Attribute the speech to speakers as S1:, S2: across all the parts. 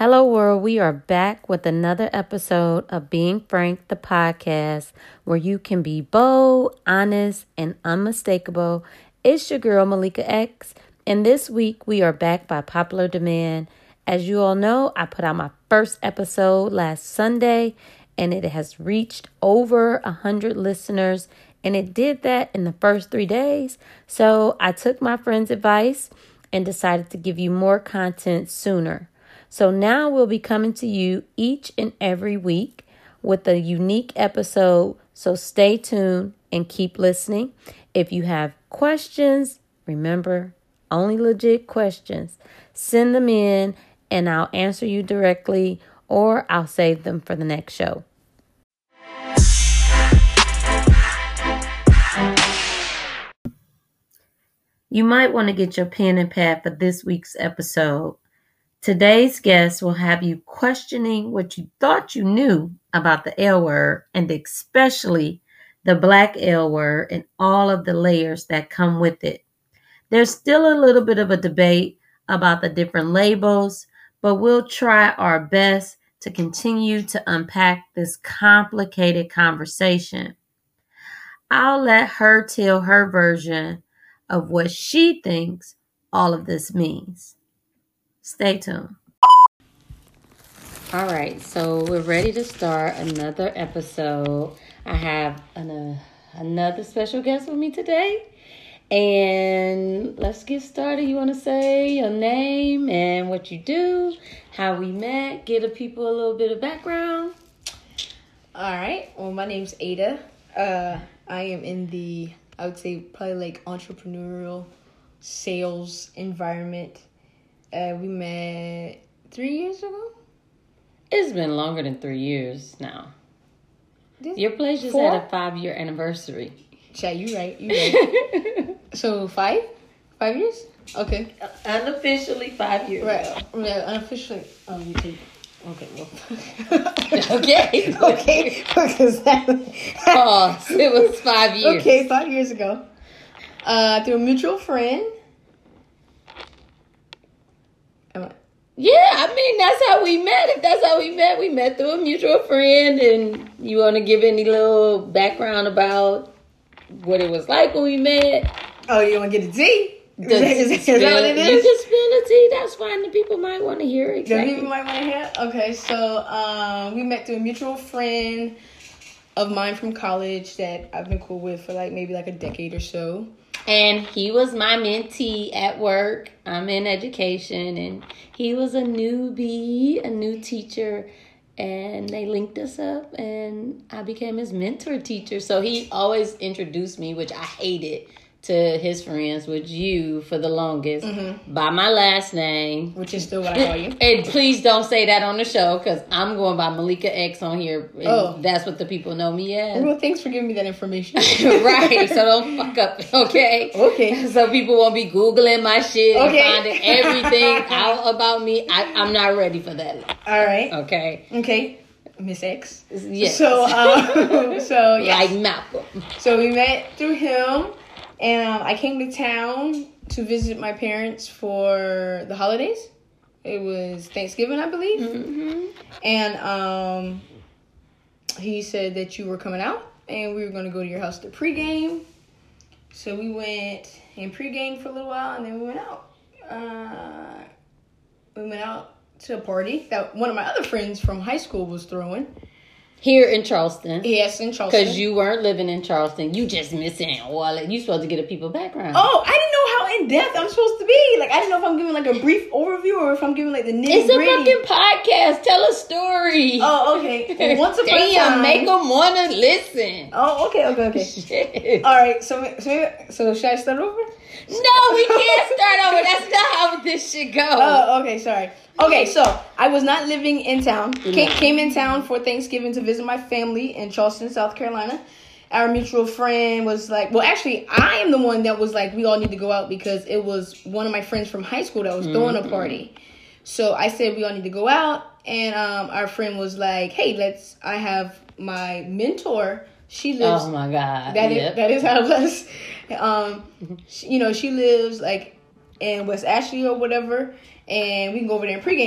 S1: Hello, world. We are back with another episode of Being Frank, the podcast, where you can be bold, honest, and unmistakable. It's your girl, Malika X, and this week we are back by popular demand. As you all know, I put out my first episode last Sunday, and it has reached over 100 listeners, and it did that in the first 3 days. So I took my friend's advice and decided to give you more content sooner. So now we'll be coming to you each and every week with a unique episode. So stay tuned and keep listening. If you have questions, remember, only legit questions, send them in and I'll answer you directly or I'll save them for the next show. You might want to get your pen and pad for this week's episode. Today's guest will have you questioning what you thought you knew about the L word and especially the Black L word and all of the layers that come with it. There's still a little bit of a debate about the different labels, but we'll try our best to continue to unpack this complicated conversation. I'll let her tell her version of what she thinks all of this means. Stay tuned. All right, so we're ready to start another episode. I have another special guest with me today. And let's get started. You want to say your name and what you do, how we met, give the people a little bit of background?
S2: All right. Well, my name's Ada. I am in the, I would say, probably like entrepreneurial sales environment. We met 3 years ago.
S1: It's been longer than 3 years now. Your place just had a 5-year anniversary.
S2: Chat, you right. So 5? 5 years? Okay.
S1: Unofficially 5 years.
S2: Right. Yeah, unofficially. You take. Okay. Well.
S1: Okay.
S2: Okay. Because that.
S1: Pause. It was 5 years.
S2: Okay, 5 years ago. Through a mutual friend.
S1: Yeah, I mean, that's how we met. If that's how we met through a mutual friend. And you want to give any little background about what it was like when we met?
S2: Oh, you want to get the tea? Is that what it is?
S1: You can spill the tea. That's fine. The people might want to hear it. Exactly.
S2: The people might want to hear it? Okay, so we met through a mutual friend of mine from college that I've been cool with for maybe a decade or so.
S1: And he was my mentee at work. I'm in education, and he was a newbie, a new teacher, and they linked us up, and I became his mentor teacher. So he always introduced me, which I hated, to his friends, with you for the longest, by my last name.
S2: Which is still what I call you.
S1: And please don't say that on the show, because I'm going by Malika X on here. And that's what the people know me as.
S2: Well, thanks for giving me that information.
S1: Right, so don't fuck up, okay?
S2: Okay.
S1: So people won't be Googling my shit and finding everything out about me. I'm not ready for that.
S2: All right.
S1: Okay.
S2: Miss X.
S1: Yes.
S2: So yeah.
S1: Like Malcolm.
S2: So we met through him. And I came to town to visit my parents for the holidays. It was Thanksgiving, I believe.
S1: Mm-hmm.
S2: And he said that you were coming out, and we were going to go to your house to pregame. So we went and pregame for a little while, and then we went out. We went out to a party that one of my other friends from high school was throwing.
S1: Here in Charleston.
S2: Yes, in Charleston.
S1: Because you weren't living in Charleston. You just missing wallet. You supposed to get a people background.
S2: Oh, I didn't know how in-depth I'm supposed to be. I didn't know if I'm giving a brief overview or if I'm giving the nitty-gritty.
S1: It's a fucking podcast. Tell a story.
S2: Oh, okay. Well, once upon a time.
S1: Make them want to listen.
S2: Oh, okay.
S1: Shit.
S2: All right, so should I start over?
S1: No, we can't start over. That's not how this should go.
S2: Oh, okay, sorry. Okay, so I was not living in town. Came in town for Thanksgiving to visit my family in Charleston, South Carolina. Our mutual friend was actually, I am the one that was we all need to go out because it was one of my friends from high school that was throwing a party. So I said we all need to go out, and our friend was like, hey, I have my mentor. She lives.
S1: Oh my God.
S2: That is how it was. She lives in West Ashley or whatever, and we can go over there and pregame.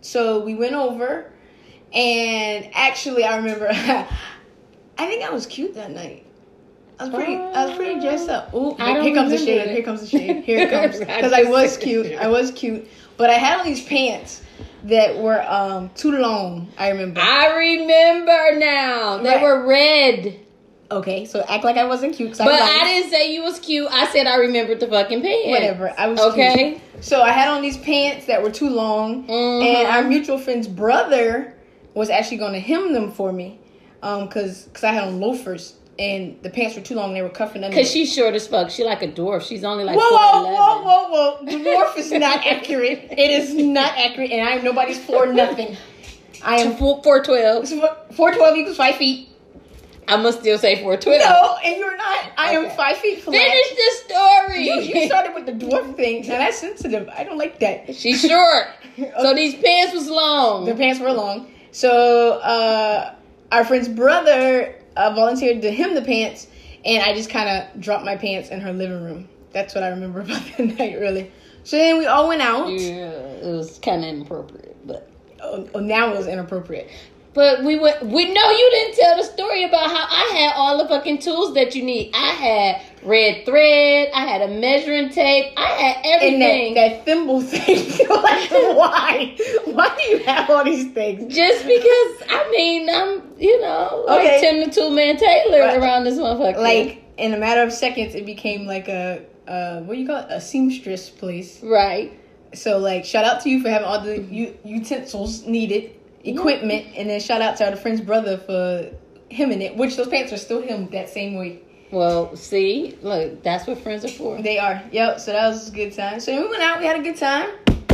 S2: So we went over, and actually, I remember, I think I was cute that night. I was pretty dressed up. Ooh, here comes the shade. Here comes the shade. Here it comes. Because I was cute. But I had all these pants that were too long, I remember.
S1: I remember now. They were red.
S2: Okay, so act like I wasn't cute.
S1: But I didn't say you was cute. I said I remembered the fucking pants.
S2: Whatever. I was cute. So I had on these pants that were too long. And our mutual friend's brother was actually going to hem them for me. Because I had on loafers. And the pants were too long. They were cuffing under.
S1: Because she's short as fuck. She like a dwarf. She's only like
S2: whoa. The dwarf is not accurate. It is not accurate. And I am nobody's 4 nothing. I am
S1: 4'12".
S2: 4'12" equals 5 feet.
S1: I must still say 4'12".
S2: No, and you're not. I am 5 feet flat.
S1: Finish the story.
S2: You started with the dwarf thing. Now that's sensitive. I don't like that.
S1: She's short. So these pants was long.
S2: The pants were long. So our friend's brother volunteered to hem the pants, and I just kind of dropped my pants in her living room. That's what I remember about that night, really. So then we all went out.
S1: Yeah, it was kind of inappropriate, but
S2: now it was inappropriate.
S1: But we know you didn't tell the story about how I had all the fucking tools that you need. I had red thread. I had a measuring tape. I had everything.
S2: And that thimble thing. Like, why? Why do you have all these things?
S1: Just because, I'm, like Tim the Toolman Taylor around this motherfucker.
S2: Like, in a matter of seconds, it became like a what do you call it? A seamstress place.
S1: Right.
S2: So, like, shout out to you for having all the utensils needed. Equipment, and then shout out to our friend's brother for hemming it, which those pants are still hemmed that same way.
S1: Well, see, look, that's what friends are for.
S2: They are. Yep. So that was a good time. So we went out, we had a good time,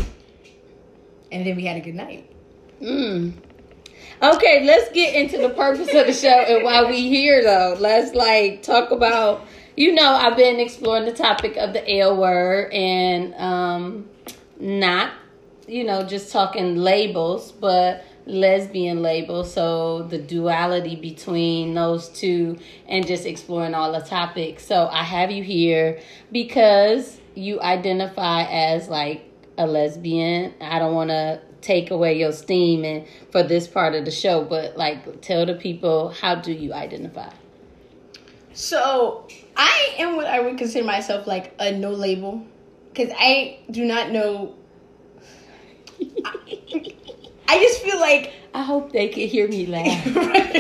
S2: and then we had a good night.
S1: Okay, let's get into the purpose of the show and why we here, though. Let's talk about. I've been exploring the topic of the L word and not, just talking labels, but lesbian label, so the duality between those two and just exploring all the topics. So I have you here because you identify as like a lesbian. I don't want to take away your steam and for this part of the show, but tell the people, how do you identify?
S2: So I am what I would consider myself like a no label, because I do not know. I just feel like...
S1: I hope they can hear me laugh.
S2: And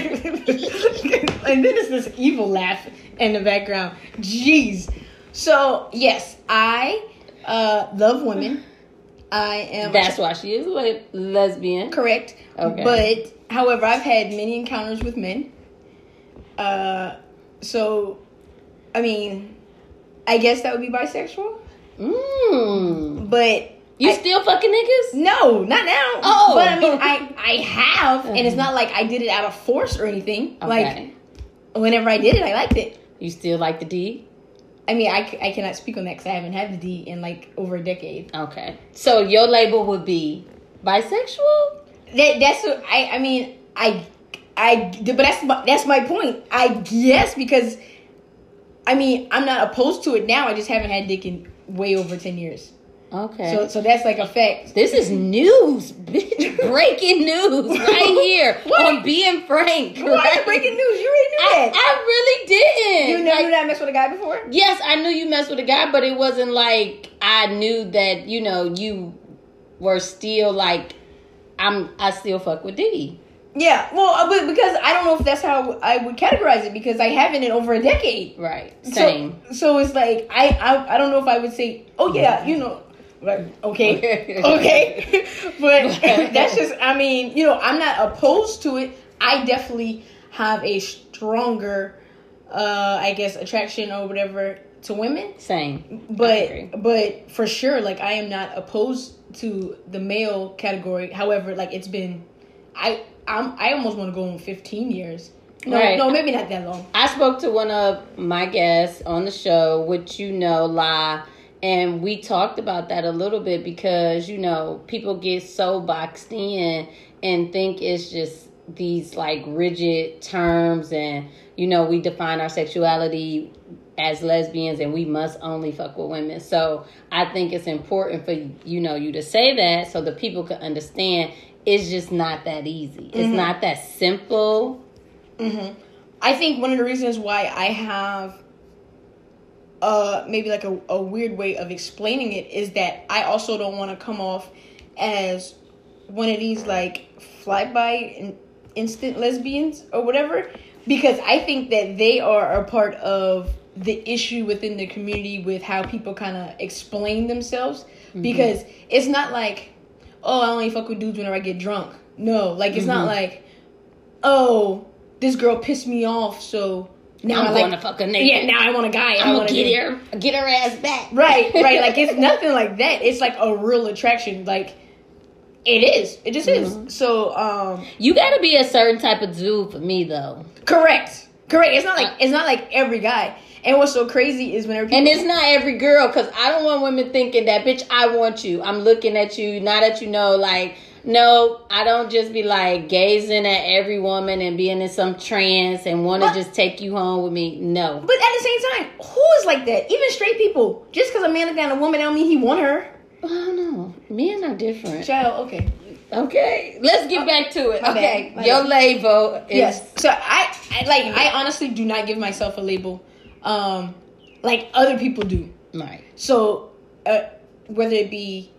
S2: then it's this evil laugh in the background. Jeez. So, yes, I love women. I am...
S1: That's why she is a lesbian.
S2: Correct.
S1: Okay.
S2: But, however, I've had many encounters with men. So, I mean, I guess that would be bisexual. But...
S1: You still fucking niggas?
S2: No, not now.
S1: Oh.
S2: But I mean, I have, and it's not like I did it out of force or anything.
S1: Okay.
S2: Like, whenever I did it, I liked it.
S1: You still like the D?
S2: I mean, I cannot speak on that because I haven't had the D in over a decade.
S1: Okay. So your label would be bisexual?
S2: That's what but that's my point. I guess because, I mean, I'm not opposed to it now. I just haven't had dick in way over 10 years.
S1: Okay.
S2: So that's like a fact.
S1: This is news, bitch. Breaking news right here on Being Frank.
S2: Why are you breaking news? You already knew that.
S1: I really didn't.
S2: You never knew that I messed with a guy before?
S1: Yes, I knew you messed with a guy, but it wasn't like I knew that, you were still I still fuck with D.
S2: Yeah, well, but because I don't know if that's how I would categorize it, because I haven't in over a decade.
S1: Right. Same.
S2: So it's like I don't know if I would say, oh yeah, okay. But that's just, I mean, I'm not opposed to it. I definitely have a stronger, I guess, attraction or whatever to women.
S1: Same.
S2: But for sure, I am not opposed to the male category. However, it's been, I almost want to go on 15 years. No, maybe not that long.
S1: I spoke to one of my guests on the show, which La, and we talked about that a little bit because, people get so boxed in and think it's just these rigid terms and, we define our sexuality as lesbians and we must only fuck with women. So I think it's important for you to say that so the people can understand it's just not that easy. It's not that simple.
S2: I think one of the reasons why I have maybe like a weird way of explaining it is that I also don't want to come off as one of these like fly-by and instant lesbians or whatever, because I think that they are a part of the issue within the community with how people kind of explain themselves. Because it's not like, oh, I only fuck with dudes whenever I get drunk. No, like it's not like, oh, this girl pissed me off, so now
S1: I'm going to fuck her naked.
S2: Yeah, now I want a guy.
S1: I'm going to get her ass back.
S2: Right. Like it's nothing like that. It's like a real attraction. Like it is. It just is. So
S1: you got to be a certain type of dude for me though.
S2: Correct. It's not like every guy. And what's so crazy is whenever people...
S1: And it's not every girl, because I don't want women thinking that, bitch, I want you. I'm looking at you, now that you know, like, no, I don't just be, like, gazing at every woman and being in some trance and want to just take you home with me. No.
S2: But at the same time, who is like that? Even straight people. Just because a man is down a woman, I don't mean he want her.
S1: I don't know. Men are different.
S2: Child, okay.
S1: Okay, let's get back to it. Okay,
S2: My
S1: your
S2: bad.
S1: label is...
S2: Yes. So I honestly do not give myself a label. Like other people do.
S1: Right.
S2: So, whether it be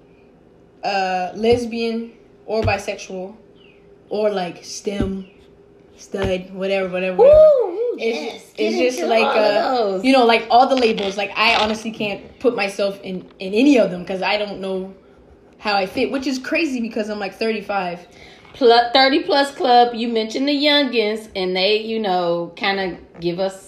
S2: lesbian or bisexual or like STEM, stud, whatever.
S1: Woo,
S2: it's just like like all the labels. Like I honestly can't put myself in any of them because I don't know how I fit, which is crazy because I'm like 35.
S1: 30 plus club. You mentioned the youngins, and they kind of give us.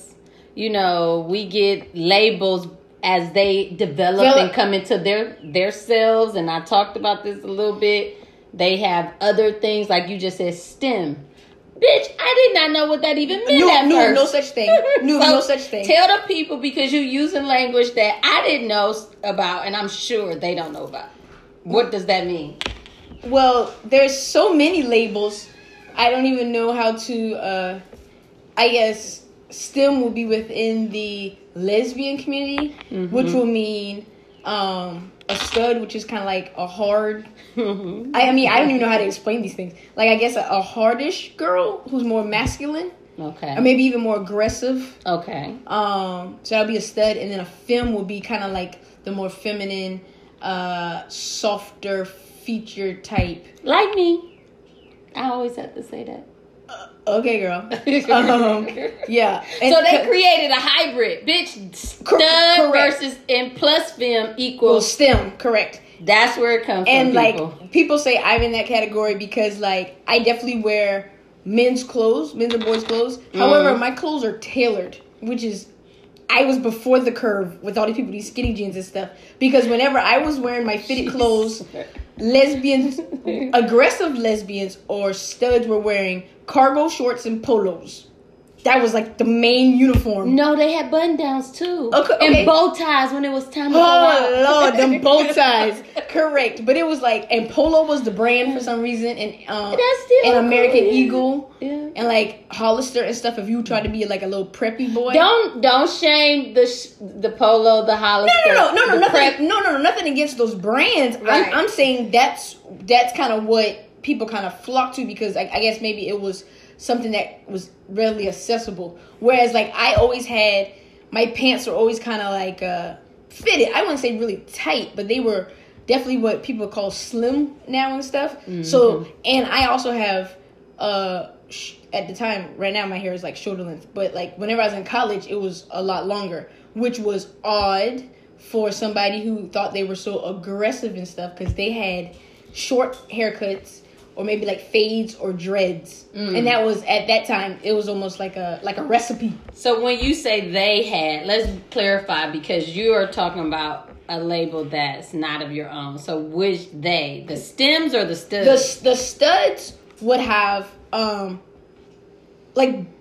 S1: We get labels as they develop and come into their selves. And I talked about this a little bit. They have other things, like you just said, STEM. Bitch, I did not know what that even meant at first.
S2: No such thing. No such thing.
S1: Tell the people, because you're using language that I didn't know about, and I'm sure they don't know about. What does that mean?
S2: Well, there's so many labels. I don't even know how to, I guess... STEM will be within the lesbian community, which will mean a stud, which is kind of like a hard... I mean, I don't even know how to explain these things. Like, I guess a hardish girl who's more masculine.
S1: Okay.
S2: Or maybe even more aggressive.
S1: Okay.
S2: So that'll be a stud. And then a femme will be kind of like the more feminine, softer feature type.
S1: Like me. I always have to say that.
S2: Okay, girl. Yeah. And
S1: so they created a hybrid, bitch. Stud versus and plus femme equals
S2: STEM. Correct.
S1: That's where it comes
S2: and
S1: from. And
S2: like people say I'm in that category because like I definitely wear men's and boys' clothes. However, my clothes are tailored, which is I was before the curve with all these people, these skinny jeans and stuff. Because whenever I was wearing my fitted clothes, lesbians, aggressive lesbians or studs were wearing cargo shorts and polos. That was like the main uniform.
S1: No, they had button downs too.
S2: Okay.
S1: And bow ties when it was time to go out.
S2: Oh Lord, them bow ties. Correct. But it was like, and polo was the brand for some reason, and
S1: that's still
S2: and American
S1: cool.
S2: Eagle,
S1: yeah.
S2: And like Hollister and stuff. If you try to be like a little preppy boy,
S1: don't shame the polo, the Hollister.
S2: No, nothing against those brands.
S1: Right.
S2: I'm saying that's kind of what people kind of flock to because I guess maybe it was something that was readily accessible. Whereas like I always had my pants were always kind of like fitted. I wouldn't say really tight, but they were definitely what people call slim now and stuff. Mm-hmm. So, and I also have at the time, right now my hair is like shoulder length, but like whenever I was in college, it was a lot longer, which was odd for somebody who thought they were so aggressive and stuff because they had short haircuts or maybe like fades or dreads. And that was, at that time, it was almost like a recipe.
S1: So when you say they had, let's clarify, because you are talking about a label that's not of your own. So which they? The stems or the studs?
S2: The studs would have, like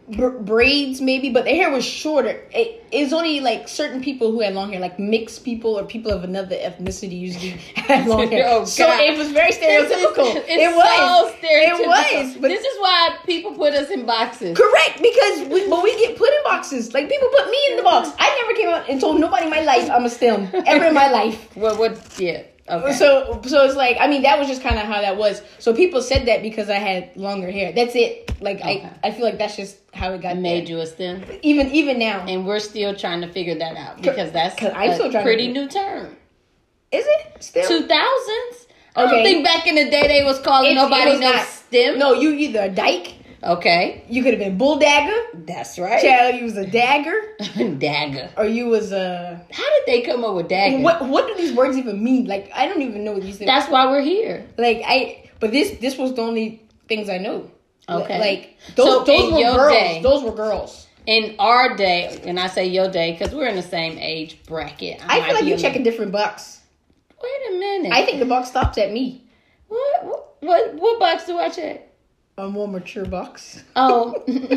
S2: braids maybe, but their hair was shorter. It's only like certain people who had long hair, like mixed people or people of another ethnicity usually had long hair.
S3: Oh,
S2: so it was very stereotypical.
S3: It was stereotypical.
S2: It was. But
S3: this is why people put us in boxes.
S2: Correct, because we get put in boxes. Like people put me in the box. I never came out and told nobody in my life I'm a STEM ever in my life.
S3: Yeah. Okay.
S2: So it's like, I mean, that was just kind of how that was. So people said that because I had longer hair. That's it. Like, okay. I feel like that's just how it got
S3: made you a STEM.
S2: Even now.
S3: And we're still trying to figure that out because that's
S2: I'm still trying
S3: pretty new term.
S2: Is it? Still?
S3: 2000s? I don't think back in the day they was calling nobody no STEM.
S2: No, you either a dyke.
S3: Okay.
S2: You could have been bull dagger.
S3: That's right.
S2: Child, you was a dagger.
S3: Dagger.
S2: Or you was a...
S3: How did they come up with dagger?
S2: What do these words even mean? Like, I don't even know what these things...
S3: That's why we're here.
S2: Like, but this was the only things I know.
S3: Okay.
S2: Like, those were girls. Those were girls.
S3: In our day, and I say your day, because we're in the same age bracket.
S2: I feel like you check a different box.
S3: Wait a minute.
S2: I think the box stops at me.
S3: What box do I check?
S2: A more mature box.
S3: Oh.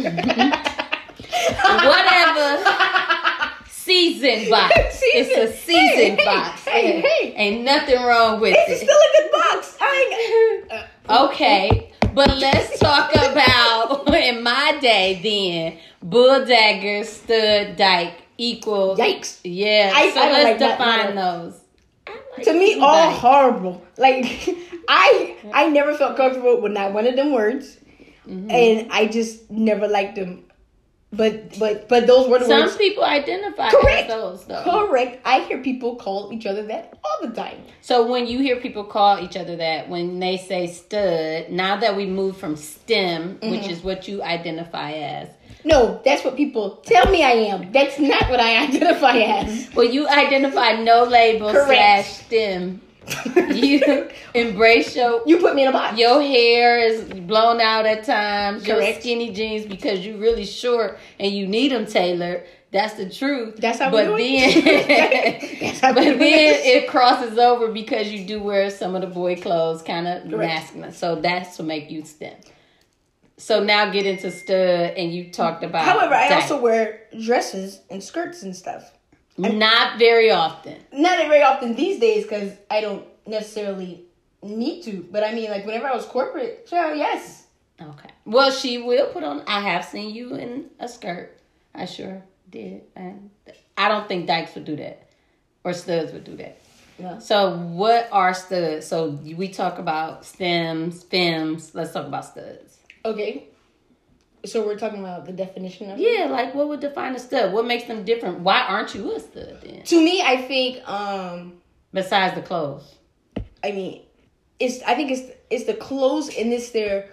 S3: Whatever. Season box. It's a season box.
S2: Hey.
S3: Ain't nothing wrong with it.
S2: It's still a good box.
S3: Okay. But let's talk about, in my day then, bull dagger, stud, dyke, equals.
S2: Yikes.
S3: Yeah. So let's define those.
S2: To me, all horrible. Like, I never felt comfortable with not one of them words. Mm-hmm. And I just never liked them. But those were the words.
S3: Some people identify as those, though.
S2: Correct. I hear people call each other that all the time.
S3: So when you hear people call each other that, when they say stud, now that we moved from STEM, mm-hmm. which is what you identify as.
S2: No, that's what people tell me I am. That's not what I identify as.
S3: Well, you identify no label / STEM. You embrace
S2: you put me in a box.
S3: Your hair is blown out at times.
S2: Correct.
S3: Your skinny jeans because you're really short and you need them tailored. That's the truth.
S2: That's how
S3: but
S2: we
S3: then, then it crosses over because you do wear some of the boy clothes, kind of masculine. So that's to make you STEM. So now get into stud, and you talked about.
S2: However, I also wear dresses and skirts and stuff.
S3: Not very often.
S2: Not very often these days because I don't necessarily need to. But I mean, like whenever I was corporate, sure, yes.
S3: Okay. Well, she will put on. I have seen you in a skirt. I sure did. And I don't think dykes would do that, or studs would do that.
S2: No.
S3: So what are studs? So we talk about stems, femmes. Let's talk about studs.
S2: Okay. So we're talking about the definition of
S3: it? Like what would define a stud? What makes them different? Why aren't you a stud then?
S2: To me, I think
S3: besides the clothes.
S2: I mean, I think it's the clothes and it's their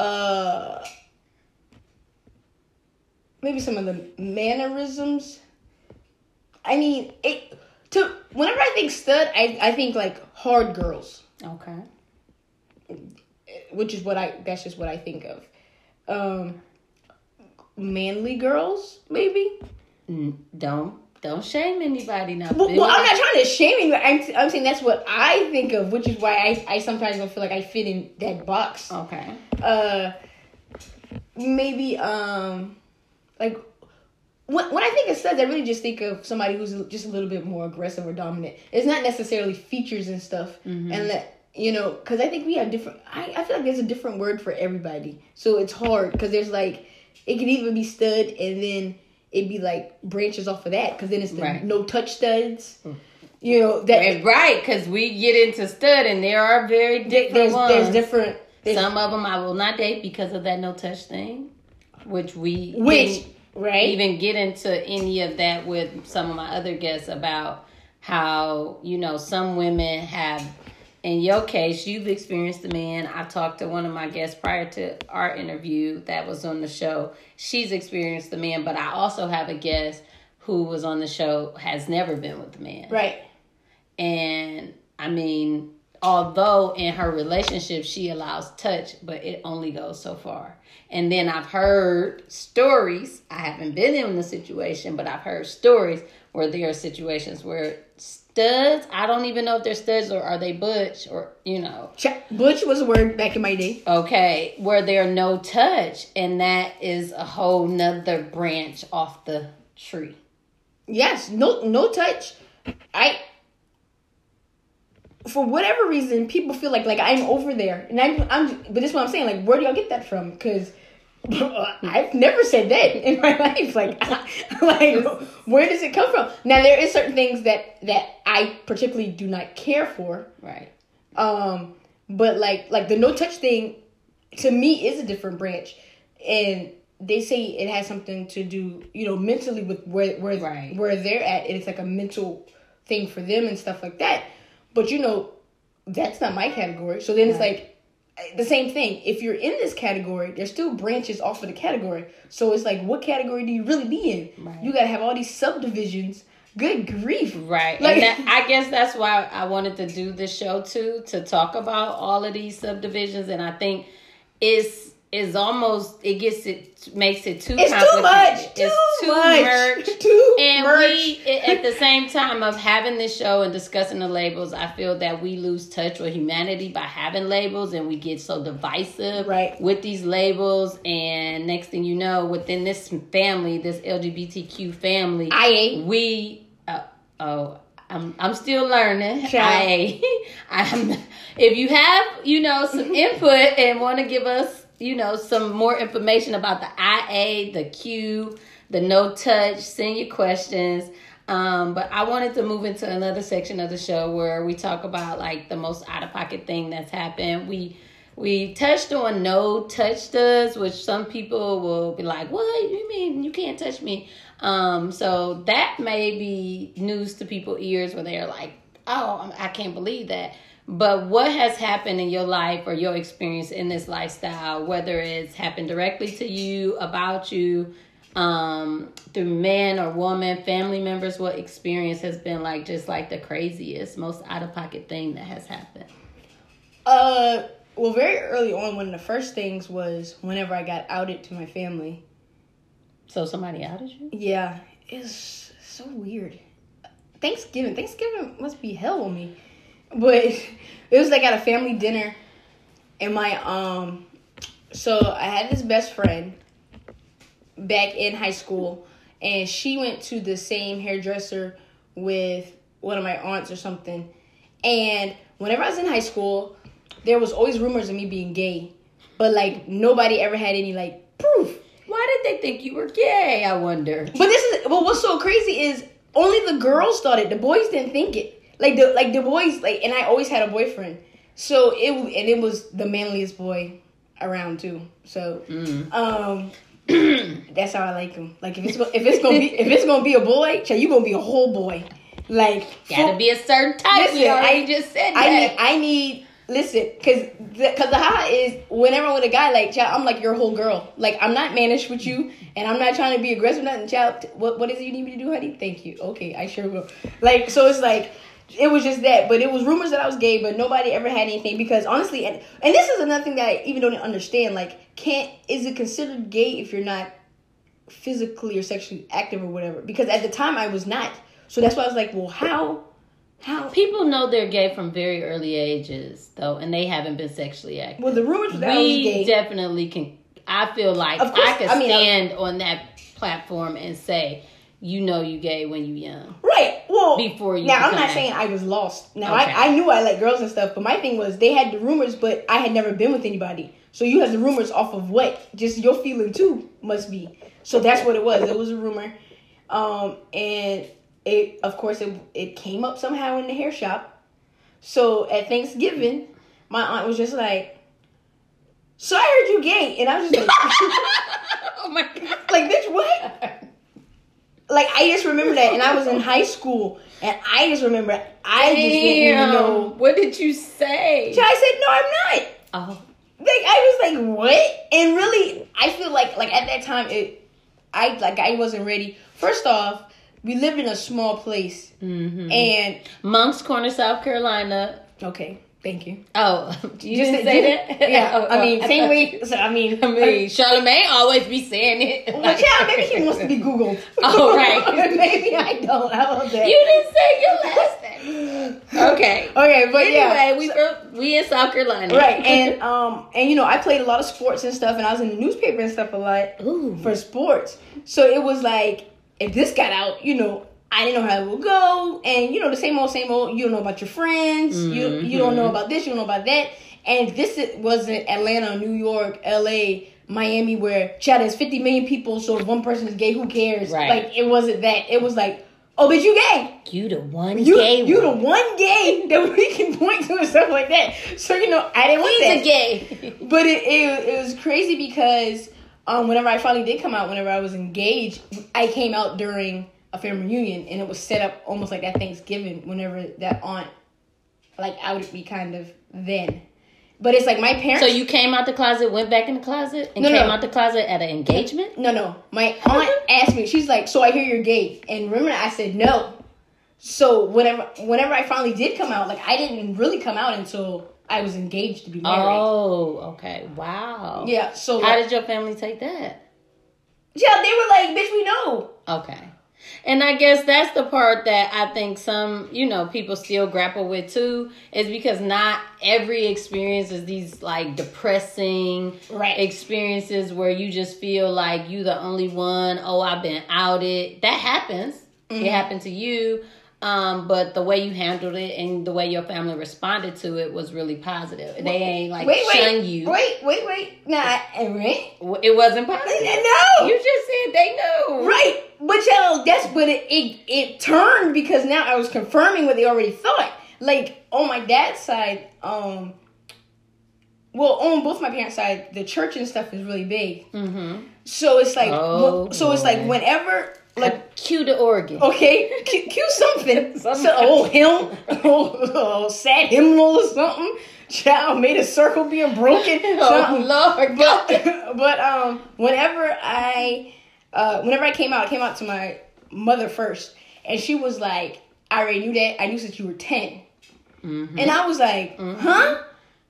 S2: maybe some of the mannerisms. I mean, whenever I think stud, I think like hard girls.
S3: Okay.
S2: Which is that's just what I think of. Manly girls, maybe.
S3: Don't shame anybody now.
S2: Well, I'm not trying to shame anybody. I'm saying that's what I think of, which is why I sometimes don't feel like I fit in that box.
S3: Okay.
S2: Maybe like when I think of studs, I really just think of somebody who's just a little bit more aggressive or dominant. It's not necessarily features and stuff, mm-hmm. and that. Because I think we have different... I feel like there's a different word for everybody. So it's hard because there's like... It can even be stud and then it'd be like branches off of that because then it's the no-touch studs. That
S3: right, because we get into stud and there are very different ones.
S2: There's different...
S3: Some of them I will not date because of that no-touch thing, which even get into any of that with some of my other guests about how, some women have... In your case, you've experienced the man. I talked to one of my guests prior to our interview that was on the show. She's experienced the man, but I also have a guest who was on the show, has never been with the man.
S2: Right.
S3: And, I mean, although in her relationship she allows touch, but it only goes so far. And then I've heard stories. I haven't been in the situation, but I've heard stories where there are situations where studs, I don't even know if they're studs or are they butch or,
S2: Butch was a word back in my day.
S3: Okay, where they're no touch. And that is a whole nother branch off the tree.
S2: Yes, no touch. For whatever reason, people feel like I'm over there. And but this is what I'm saying. Like, where do y'all get that from? Because I've never said that in my life. Like, where does it come from? Now, there is certain things that I particularly do not care for.
S3: Right.
S2: But like the no touch thing, to me, is a different branch, and they say it has something to do, mentally with where they're at. It's like a mental thing for them and stuff like that. But that's not my category. So then it's like the same thing. If you're in this category, there's still branches off of the category. So it's like, what category do you really be in?
S3: Right.
S2: You got to have all these subdivisions. Good grief.
S3: Right. And I guess that's why I wanted to do this show too, to talk about all of these subdivisions. And I think it's makes it too
S2: it's
S3: complicated.
S2: It's too much.
S3: And we, at the same time of having this show and discussing the labels, I feel that we lose touch with humanity by having labels, and we get so divisive with these labels. And next thing you know, within this family, this LGBTQ family, I'm still learning. If you have, some input and want to give us, some more information about the IA, the Q, the no touch, send your questions. But I wanted to move into another section of the show where we talk about like the most out of pocket thing that's happened. We touched on no touch studs, which some people will be like, what? You mean you can't touch me? So that may be news to people's ears where they're like, oh, I can't believe that. But what has happened in your life or your experience in this lifestyle, whether it's happened directly to you, about you, through man or woman, family members, what experience has been like just like the craziest, most out-of-pocket thing that has happened?
S2: Well, very early on, one of the first things was whenever I got outed to my family.
S3: So somebody outed you?
S2: Yeah. It's so weird. Thanksgiving must be hell on me. But it was like at a family dinner, and so I had this best friend back in high school, and she went to the same hairdresser with one of my aunts or something. And whenever I was in high school, there was always rumors of me being gay, but like nobody ever had any like proof.
S3: Why did they think you were gay, I wonder?
S2: But what's so crazy is only the girls thought it. The boys didn't think it. The boys, and I always had a boyfriend. So it was the manliest boy around too. So that's how I like him. Like if it's gonna be a boy, you gonna be a whole boy. Like
S3: gotta be a certain type.
S2: Listen,
S3: I just said that.
S2: I need listen, cause the high is whenever I'm with a guy, like child, I'm like your whole girl. Like I'm not mannish with you, and I'm not trying to be aggressive. Nothing, child. What is it you need me to do, honey? Thank you. Okay, I sure will. Like so, it's like. It was just that, but it was rumors that I was gay, but nobody ever had anything because honestly, and this is another thing that I even don't understand. Like, is it considered gay if you're not physically or sexually active or whatever? Because at the time I was not, so that's why I was like, well, how?
S3: People know they're gay from very early ages, though, and they haven't been sexually active.
S2: Well, the rumors that I was gay,
S3: definitely can. I feel like I could stand on that platform and say, you gay when you young.
S2: Right. Well,
S3: before you.
S2: Now, I'm not saying I was lost. Now, okay. I knew I liked girls and stuff, but my thing was they had the rumors, but I had never been with anybody. So you have the rumors off of what? Just your feeling too must be. So that's what it was. It was a rumor. And it, of course, it came up somehow in the hair shop. So at Thanksgiving, my aunt was just like, so I heard you gay. And I was just like,
S3: oh my God.
S2: Like, bitch, what? Like, I just remember that, and I was in high school, and I just remember, I just didn't even know.
S3: What did you say?
S2: So I said, no, I'm not. Oh. Like, I was like, what? And really, I feel like at that time, I wasn't ready. First off, we lived in a small place, and...
S3: Moncks Corner, South Carolina.
S2: Okay. Thank you.
S3: Oh, you didn't say that?
S2: Yeah. I mean, same way. So, I mean,
S3: Charlamagne always be saying it.
S2: Well, yeah, maybe he wants to be Googled.
S3: Oh, right.
S2: Maybe I don't. How about that?
S3: You didn't say your last name. Okay.
S2: Okay, but
S3: anyway, we in South Carolina.
S2: Right, and I played a lot of sports and stuff, and I was in the newspaper and stuff a lot for sports. So it was like, if this got out, I didn't know how it would go, and the same old, you don't know about your friends, mm-hmm. you don't know about this, you don't know about that, and this wasn't Atlanta, New York, LA, Miami, where Chad has 50 million people, so if one person is gay, who cares?
S3: Right.
S2: Like, it wasn't that. It was like, oh, but you gay.
S3: You the one gay
S2: You the one gay that we can point to and stuff like that. So, I didn't want that.
S3: He's a gay.
S2: But it was crazy because whenever I finally did come out, whenever I was engaged, I came out during a family reunion, and it was set up almost like that Thanksgiving whenever that aunt, outed me kind of then. But it's like my parents...
S3: So you came out the closet, went back in the closet, and came out the closet at an engagement?
S2: No. My aunt asked me, she's like, so I hear you're gay. And remember, I said no. So whenever I finally did come out, I didn't really come out until I was engaged to be married.
S3: Oh, okay. Wow.
S2: Yeah, so...
S3: How did your family take that?
S2: Yeah, they were like, bitch, we know.
S3: Okay. And I guess that's the part that I think some, people still grapple with too, is because not every experience is these depressing experiences where you just feel like you the only one. Oh, I've been outed. That happens. Mm-hmm. It happened to you. But the way you handled it and the way your family responded to it was really positive. They ain't shun you.
S2: Wait. Nah, right?
S3: It wasn't positive.
S2: No.
S3: You just said they knew.
S2: Right. But it turned because now I was confirming what they already thought. On my dad's side, on both my parents' side, the church and stuff is really big. Mm-hmm. So it's whenever
S3: cue the organ.
S2: Okay, cue something. Hymn, sad hymnal or something. Child made a circle being broken.
S3: Oh Lord,
S2: but whenever I came out to my mother first, and she was like, I already knew that. I knew since you were 10. Mm-hmm. And I was like, huh?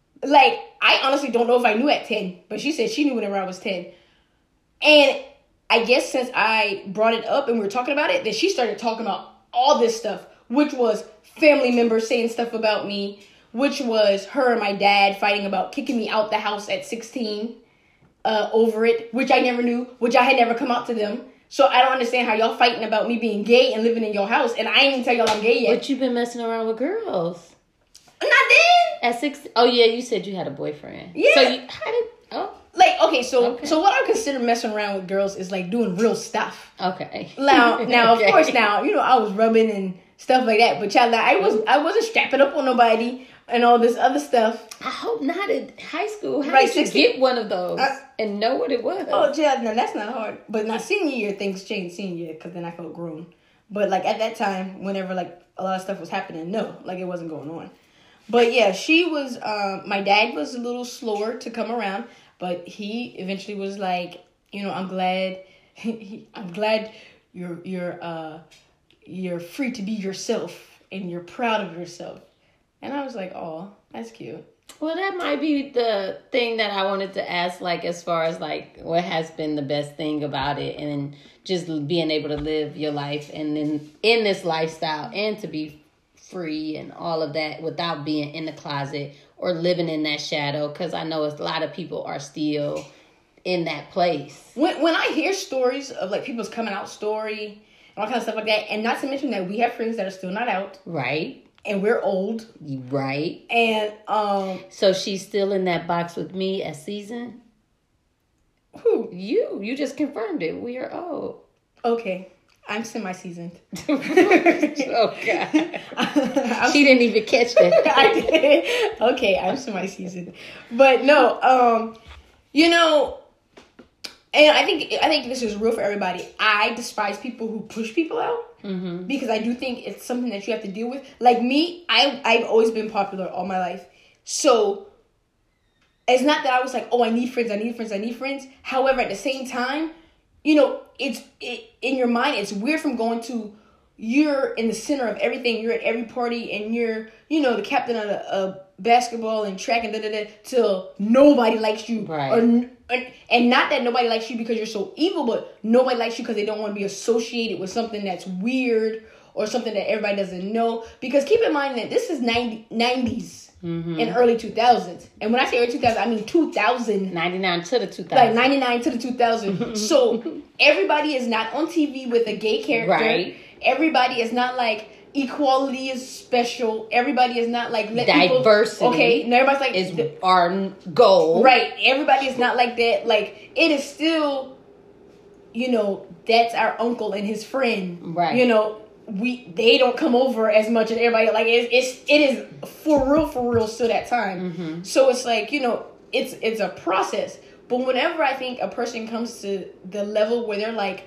S2: I honestly don't know if I knew at 10, but she said she knew whenever I was 10. And I guess since I brought it up and we were talking about it, that she started talking about all this stuff, which was family members saying stuff about me, which was her and my dad fighting about kicking me out the house at 16 over it, which I never knew, which I had never come out to them. So I don't understand how y'all fighting about me being gay and living in your house, and I ain't even tell y'all I'm gay yet.
S3: But you've been messing around with girls.
S2: Not then.
S3: At 6? Oh yeah, you said you had a boyfriend.
S2: Yeah.
S3: So
S2: So what I consider messing around with girls is doing real stuff.
S3: Okay.
S2: Now, of course, I was rubbing and stuff like that, but child, I wasn't strapping up on nobody and all this other stuff.
S3: I hope not in high school. How did you get one of those and know what it was?
S2: Oh, child, no, that's not hard. But now senior year, things changed senior year because then I felt grown. But at that time, whenever a lot of stuff was happening, no, it wasn't going on. But yeah, she was. My dad was a little slower to come around. But he eventually was like, I'm glad you're free to be yourself and you're proud of yourself. And I was like, oh, that's cute.
S3: Well, that might be the thing that I wanted to ask, as far as what has been the best thing about it, and just being able to live your life and then in this lifestyle and to be free and all of that without being in the closet or living in that shadow, because I know a lot of people are still in that place.
S2: When I hear stories of people's coming out story and all kind of stuff like that, and not to mention that we have friends that are still not out,
S3: right?
S2: And we're old,
S3: right?
S2: And
S3: so she's still in that box with me as seasoned.
S2: Who?
S3: You just confirmed it. We are old.
S2: Okay. I'm semi-seasoned.
S3: Oh, God. She didn't even catch that.
S2: I did. Okay, I'm semi-seasoned. But no, and I think this is real for everybody. I despise people who push people out. Mm-hmm. Because I do think it's something that you have to deal with. Like me, I've always been popular all my life. So it's not that I was like, oh, I need friends. However, at the same time, in your mind, it's weird from going to you're in the center of everything. You're at every party, and you're, you know, the captain of a basketball and track and till nobody likes you.
S3: Right.
S2: And not that nobody likes you because you're so evil, but nobody likes you because they don't want to be associated with something that's weird or something that everybody doesn't know. Because keep in mind that this is 90s and early 2000s. And when I say early 2000s, I mean 2000.
S3: 99 to the 2000s.
S2: Like 99 to the 2000s. So everybody is not on TV with a gay character.
S3: Right.
S2: Everybody is not like equality is special. Everybody is not like
S3: diversity.
S2: Okay, and everybody's like
S3: is our goal.
S2: Right. Everybody is not like that. Like it is still, you know, that's our uncle and his friend.
S3: Right.
S2: You know, they don't come over as much as everybody. Like it is for real still that time.
S3: Mm-hmm.
S2: So it's like, you know, it's a process. But whenever I think a person comes to the level where they're like,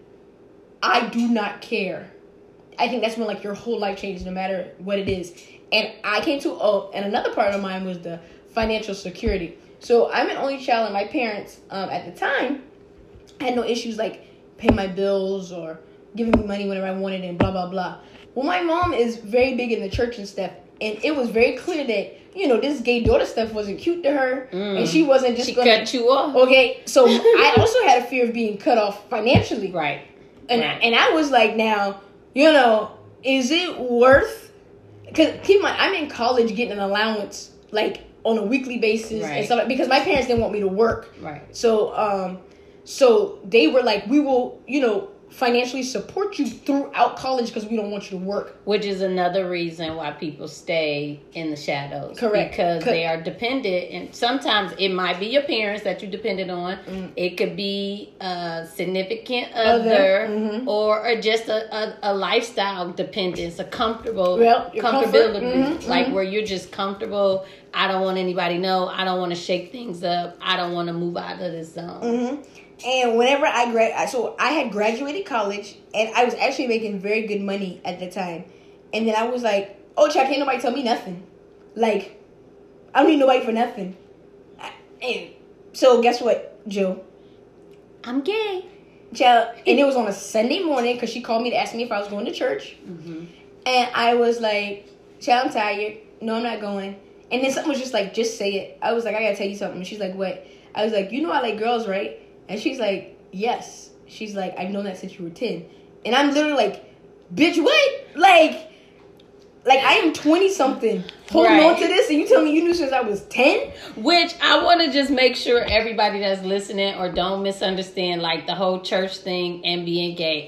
S2: I do not care, I think that's when like your whole life changes no matter what it is. And I came to, and another part of mine was the financial security. So I'm an only child, and my parents at the time had no issues like paying my bills or giving me money whenever I wanted and blah, blah, blah. Well, my mom is very big in the church and stuff. And it was very clear that, you know, this gay daughter stuff wasn't cute to her. And she wasn't just
S3: going to cut you off.
S2: Okay, so I also had a fear of being cut off financially.
S3: Right.
S2: And I was like, now, you know, is it worth... Because keep in mind, I'm in college getting an allowance, like, on a weekly basis.
S3: Right.
S2: And stuff, because my parents didn't want me to work.
S3: Right.
S2: So, so they were like, we will, you know, financially support you throughout college because we don't want you to work.
S3: Which is another reason why people stay in the shadows.
S2: Correct.
S3: Because they are dependent. And sometimes it might be your parents that you depended on. It could be a significant other or just a lifestyle dependence, a comfortability.
S2: Comfort.
S3: Like where you're just comfortable. I don't want anybody to know. I don't want to shake things up. I don't want to move out of this zone.
S2: And whenever so I had graduated college, and I was actually making very good money at the time. And then I was like, oh, child, can't nobody tell me nothing. Like, I don't need nobody for nothing. And so guess what, Jill?
S3: I'm gay.
S2: Child, and it was on a Sunday morning because she called me to ask me if I was going to church. And I was like, child, I'm tired. No, I'm not going. And then something was just like, just say it. I was like, I got to tell you something. And she's like, what? I was like, you know I like girls, right? And she's like, yes. She's like, I've known that since you were 10. And I'm literally like, bitch, what? Like I am 20-something holding on to this, and you tell me you knew since I was 10?
S3: Which I want to just make sure everybody that's listening or don't misunderstand, like the whole church thing and being gay.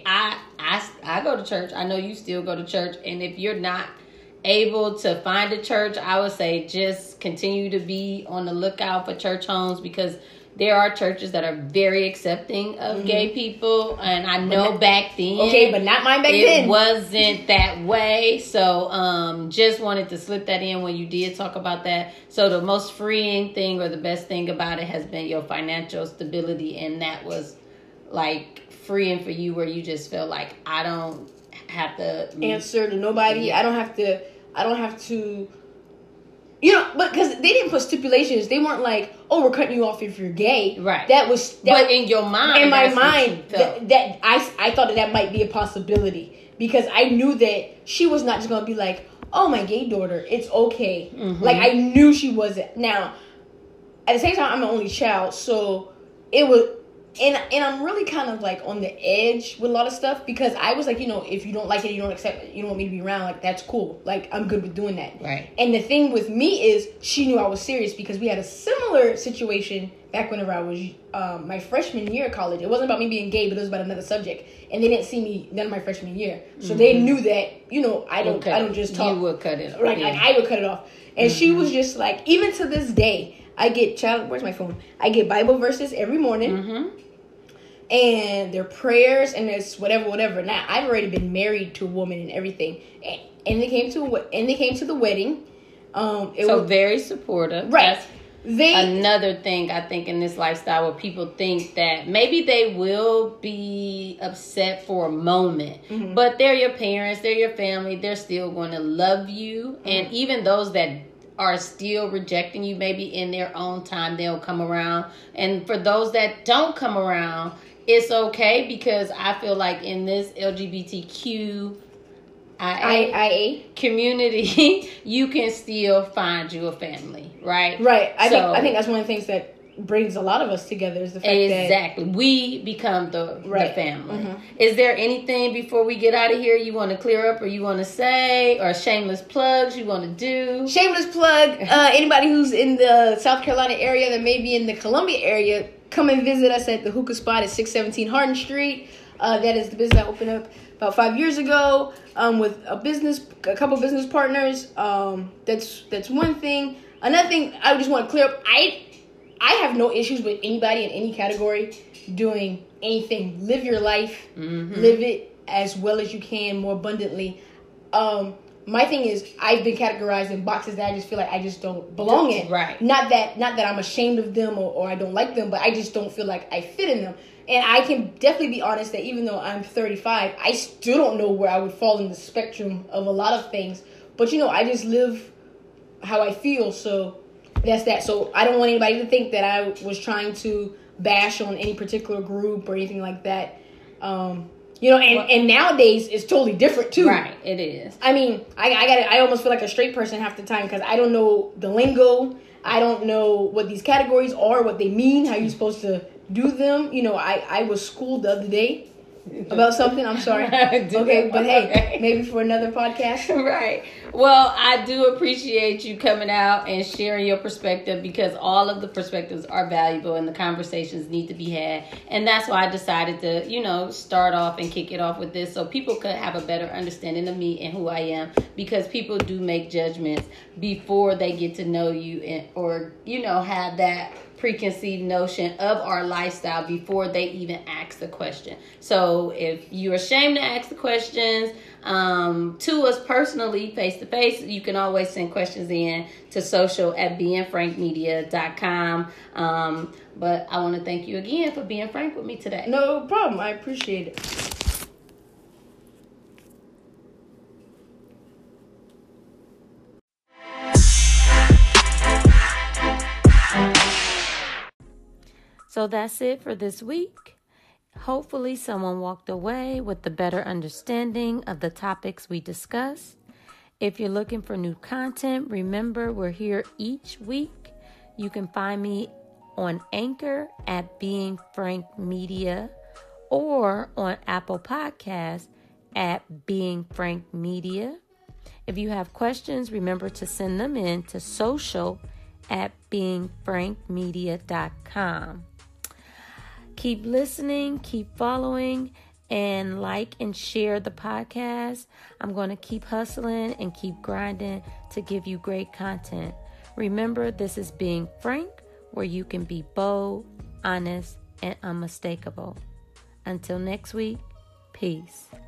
S3: I go to church. I know you still go to church. And if you're not able to find a church, I would say just continue to be on the lookout for church homes, because there are churches that are very accepting of gay people. And I know back then.
S2: Okay, but not mine back then.
S3: It wasn't that way. So just wanted to slip that in when you did talk about that. So the most freeing thing or the best thing about it has been your financial stability. And that was like freeing for you, where you just felt like, I don't have to
S2: answer to nobody. Yeah. I don't have to. You know, but because they didn't put stipulations, they weren't like, "Oh, we're cutting you off if you're gay."
S3: Right.
S2: But
S3: in your mind,
S2: in my mind, that I thought that might be a possibility, because I knew that she was not just gonna be like, "Oh, my gay daughter, it's okay." Like I knew she wasn't. Now, at the same time, I'm an only child, so it was. And I'm really kind of like on the edge with a lot of stuff, because I was like, you know, if you don't like it, you don't accept it, you don't want me to be around, like, that's cool. Like, I'm good with doing that.
S3: Right.
S2: And the thing with me is she knew I was serious, because we had a similar situation back whenever I was my freshman year of college. It wasn't about me being gay, but it was about another subject. And they didn't see me none of my freshman year. So they knew that, you know, I don't just talk.
S3: You would cut it off.
S2: Right, like I would cut it off. And she was just like, even to this day, I get, where's my phone? I get Bible verses every morning. And their prayers, and there's whatever. Now, I've already been married to a woman and everything, and they came to the wedding. It was
S3: very supportive,
S2: right?
S3: That's another thing I think in this lifestyle, where people think that maybe they will be upset for a moment, but they're your parents, they're your family, they're still going to love you, and even those that are still rejecting you, maybe in their own time they'll come around. And for those that don't come around, it's okay, because I feel like in this LGBTQ
S2: IA
S3: community, you can still find you a family, right?
S2: Right. I think that's one of the things that brings a lot of us together is the fact
S3: that we become the family. Mm-hmm. Is there anything before we get out of here you want to clear up or you want to say, or shameless plugs you want to do?
S2: Shameless plug, anybody who's in the South Carolina area that may be in the Columbia area, come and visit us at the Hookah Spot at 617 Hardin Street. That is the business I opened up about 5 years ago with a couple business partners. That's one thing. Another thing I just want to clear up, I have no issues with anybody in any category doing anything. Live your life. Mm-hmm. Live it as well as you can, more abundantly. My thing is, I've been categorized in boxes that I just feel like I just don't belong in.
S3: Right.
S2: Not that I'm ashamed of them or I don't like them, but I just don't feel like I fit in them. And I can definitely be honest that even though I'm 35, I still don't know where I would fall in the spectrum of a lot of things. But, I just live how I feel, so that's that. So I don't want anybody to think that I was trying to bash on any particular group or anything like that. And nowadays it's totally different too.
S3: Right, it is.
S2: I mean, I almost feel like a straight person half the time because I don't know the lingo. I don't know what these categories are, what they mean, how you're supposed to do them. I was schooled the other day about something. I'm sorry. Okay, but hey, maybe for another podcast.
S3: Right. Well, I do appreciate you coming out and sharing your perspective because all of the perspectives are valuable and the conversations need to be had. And that's why I decided to, start off and kick it off with this so people could have a better understanding of me and who I am, because people do make judgments before they get to know you or have that preconceived notion of our lifestyle before they even ask the question. So if you're ashamed to ask the questions to us personally, face to face, you can always send questions in to social@beingfrankmedia.com. But I want to thank you again for being frank with me today.
S2: No problem. I appreciate it.
S1: So that's it for this week. Hopefully someone walked away with a better understanding of the topics we discussed. If you're looking for new content, remember we're here each week. You can find me on Anchor at Being Frank Media or on Apple Podcasts at Being Frank Media. If you have questions, remember to send them in to social@beingfrankmedia.com. Keep listening, keep following, and like and share the podcast. I'm going to keep hustling and keep grinding to give you great content. Remember, this is Being Frank, where you can be bold, honest, and unmistakable. Until next week, peace.